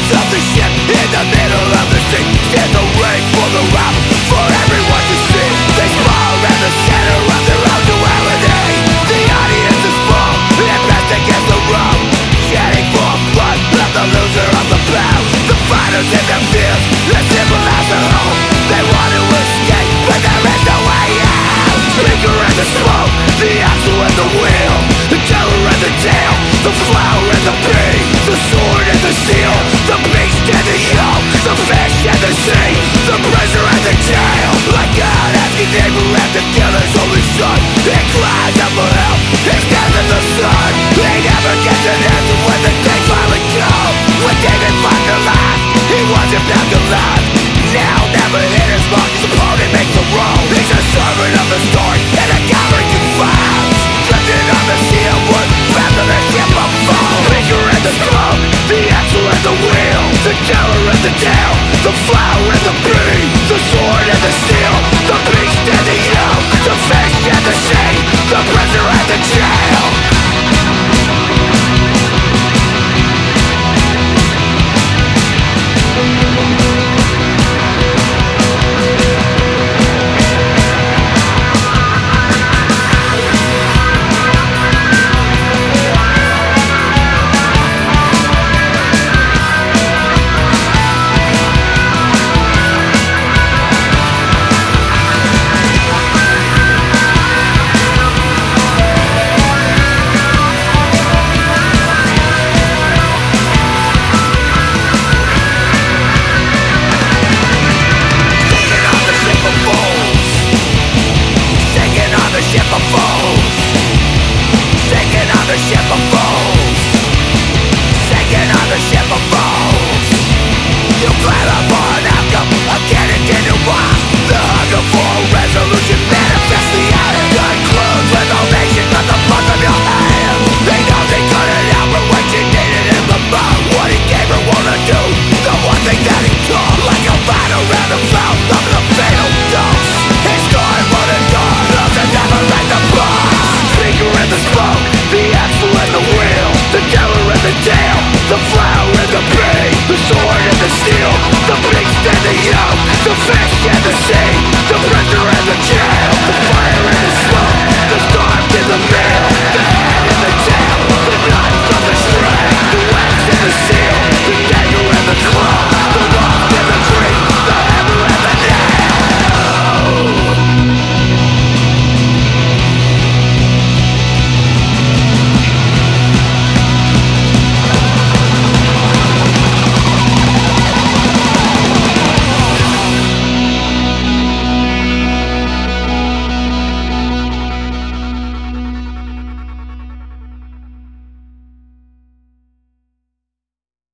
of the ship in the middle of the sea. Stand the ring for the route for everyone to see. They smile at the center of their own duality. The audience is full and pressed against the road, chanting for blood of the loser of the bout. The fighters in the field that symbolize their hope. They want to escape, but there is no way out. Speaker and the smoke, the axle and the wheel, the teller and the tail, the flower and the bee, the sword and the seal, the beast and the yoke, the fish and the sea, the pressure and the tail. Like God asking Abraham to kill his only son, he cries out for help, he's dead in the sun. He never gets an answer when the day finally comes. When David finds the life, he wasn't bound to life. Now